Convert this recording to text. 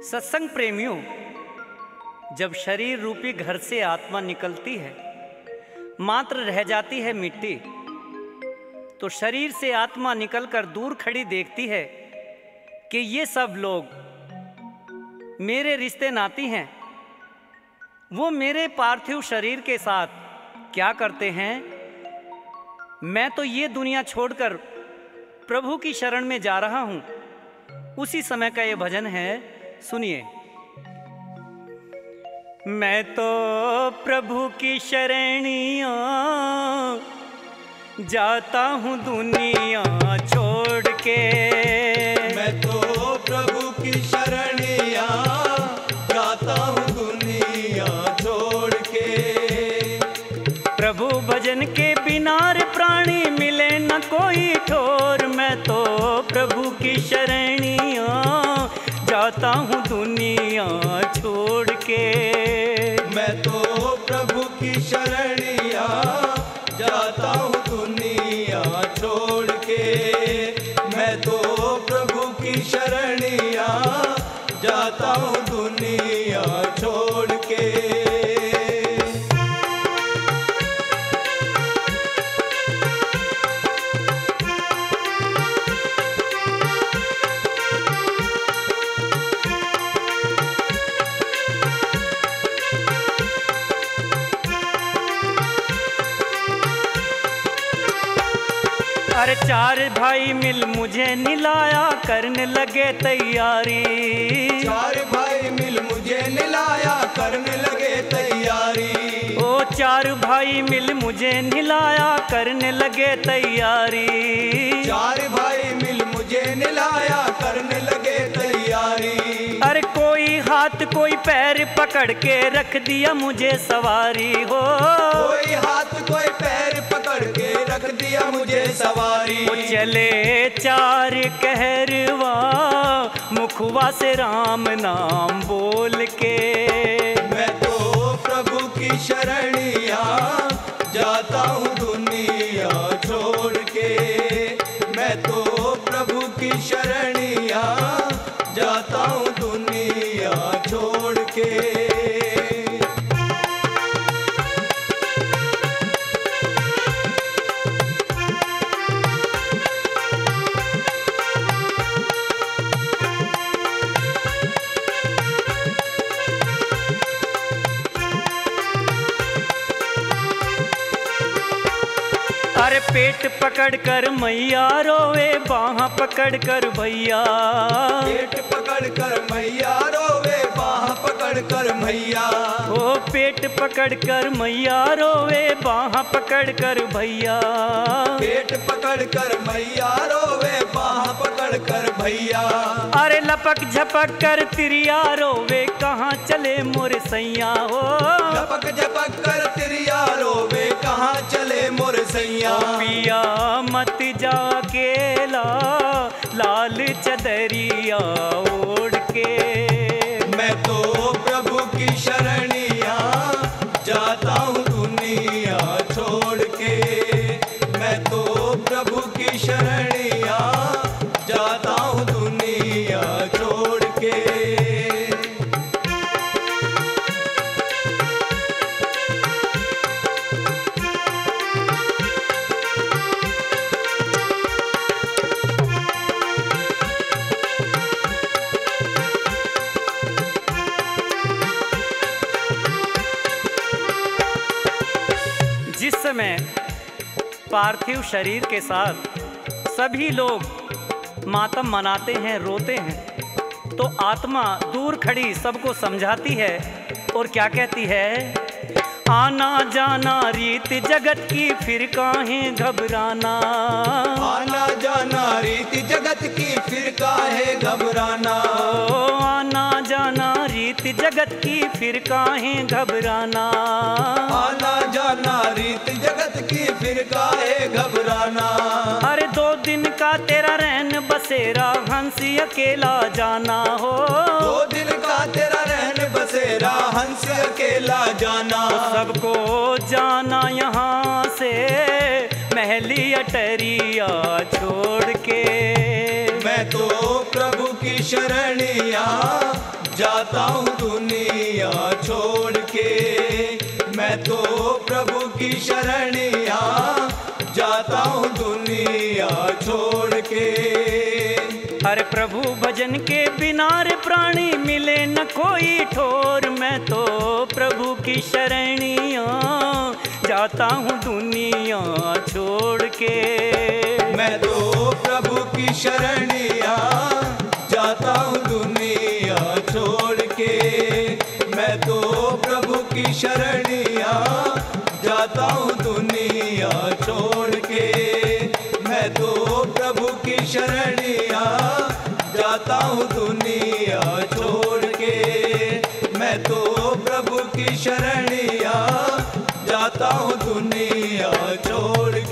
सत्संग प्रेमियों, जब शरीर रूपी घर से आत्मा निकलती है, मात्र रह जाती है मिट्टी, तो शरीर से आत्मा निकलकर दूर खड़ी देखती है कि ये सब लोग मेरे रिश्ते नाती हैं। वो मेरे पार्थिव शरीर के साथ क्या करते हैं? मैं तो ये दुनिया छोड़कर प्रभु की शरण में जा रहा हूँ। उसी समय का ये भजन है, सुनिए। मैं तो प्रभु की शरणिया जाता हूँ दुनिया छोड़ के। मैं तो प्रभु की शरणिया जाता हूँ दुनिया छोड़ के। प्रभु भजन के बिना रे प्राणी मिले न कोई ठोर। मैं तो प्रभु की शरणिया जाता हूँ दुनिया छोड़ के। मैं तो प्रभु की शरणिया जाता हूँ दुनिया छोड़ के। मैं तो प्रभु की शरणिया जाता हूँ दुनिया छोड़ के। अरे चार भाई मिल मुझे निलाया, करने लगे तैयारी। चार भाई मिल मुझे निलाया, करने लगे तैयारी। ओ चार भाई मिल मुझे निलाया, करने लगे तैयारी। चार भाई मिल मुझे निलाया, करने लगे तैयारी। अरे कोई हाथ कोई पैर पकड़ के रख दिया मुझे सवारी हो। कोई हाथ कोई पैर पकड़ के रख दिया मुझे सवारी। वो चले चार कहरवा मुखवा से राम नाम बोल के। मैं तो प्रभु की शरणिया जाता हूँ दुनिया छोड़ के। मैं तो प्रभु की शरणिया जाता हूँ दुनिया छोड़ के। अरे पेट पकड़ कर मैया रोवे, बाह पकड़ कर भैया। पेट पकड़ कर मैया रोवे, बाह पकड़ कर मैया। ओ पेट पकड़ कर मैया रोवे, बाह पकड़ कर भैया। पेट पकड़ कर मैया रोवे, बाह पकड़ कर भैया। अरे लपक झपक कर तिरिया रोवे, कहाँ चले मोर सैया हो। लपक झपक कर तिरिया रोवे, कहाँ चले मोर सैया। पिया मत जा अकेला, लाल चदरिया ओढ़ के। मैं तो प्रभु की शरणिया जाता हूँ दुनिया छोड़ के। मैं तो प्रभु की शरणिया जाता हूँ दुनिया छोड़ के। जिस समय पार्थिव शरीर के साथ सभी लोग मातम मनाते हैं, रोते हैं, तो आत्मा दूर खड़ी सबको समझाती है और क्या कहती है? आना जाना रीत जगत की, फिर काहें घबराना। आना जाना रीति जगत की, फिर काहे घबराना। ओ आना जाना रीत जगत की, फिर काहें घबराना। आना जाना रीति जगत की, फिर काहे घबराना। अरे 2 दिन का तेरा रहन बसेरा, हंसी अकेला जाना हो। 2 दिन का तेरा रहन बसेरा, हंस अकेला जाना। सबको जाना यहाँ से, महली अटरिया छोड़ के। मैं तो प्रभु की शरणिया जाता हूँ दुनिया छोड़ के। मैं तो प्रभु की शरणिया जाता हूँ दुनिया छोड़ के। अरे प्रभु भजन के बिना रे प्राणी मिले न कोई ठोर। मैं तो प्रभु की शरणिया जाता हूँ दुनिया छोड़ के। मैं तो प्रभु की शरणिया जाता हूँ दुनिया छोड़ के। मैं तो प्रभु की शरणिया जाता हूँ दुनिया छोड़ के। मैं तो प्रभु की शरणिया जाता हूँ दुनिया छोड़ के। मैं तो प्रभु की शरणिया जाता हूँ दुनिया छोड़